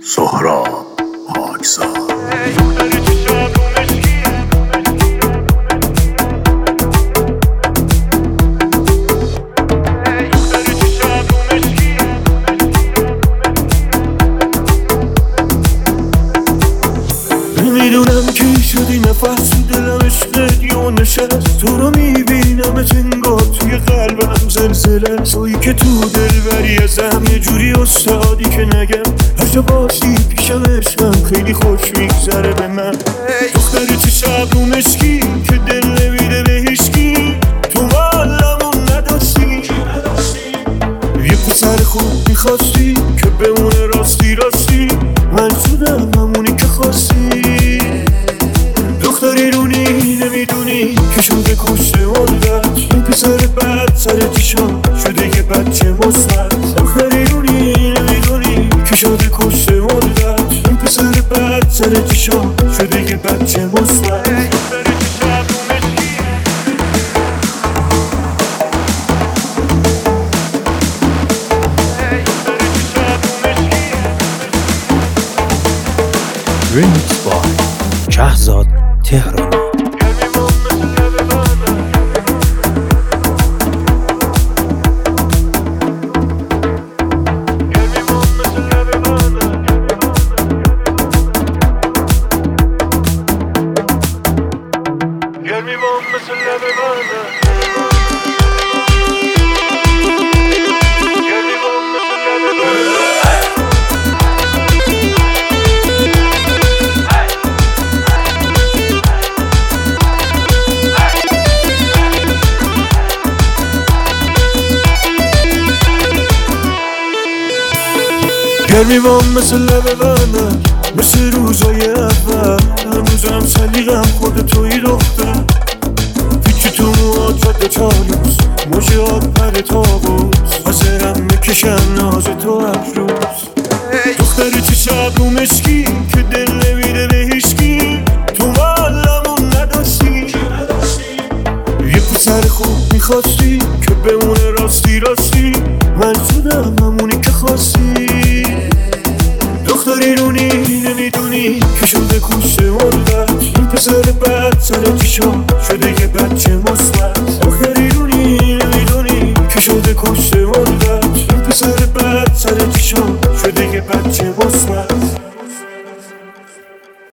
سهراب پاکزاد. نمیدونم کی شدی نفس دلم عشقت یا نشست، تو رو میبینم انگار توی قلبم زلزله، تویی که تو دلبری ازم یه جوری استادی که نگم هر جا باشی پیشم عشقم خیلی خوش میگذره به من. دختر چه شب رو مشکی که دل نمیده به هیچکی، تو معلمون نداشتی یه پسر خوب میخواستی که بمونه راستی راستی، من شدم همونی که خواستی. دختری رونی نمیدونی که شده کشته مردت، این پسر بد سر چشا شده یه بچه مثبت. دختری رونی نمیدونی که شده کشته مردت، این پسر بد سر چشا شده یه بچه مثبت. ریمیکس بای شهزاد تهرانی. گرمیوام مثل لب بندر، مثل روزای اول، هنوزم سلیقم خود توی دختر. پیچی تو موهات رد چالوس، موجات پر تابوس، حاضرم بکشم ناز تو هر روز. دختر چه شب رو مشکی که دل نمیده به هیچکی، تو معلمون نداشتی یه پسر خوب میخواستی که بمونه راستی راستی، من شدم همونی که خواستی. دختری رونی نمیدونی که شده کشته مردت، این پسر بد سر چشا شده یه بچه مثبت.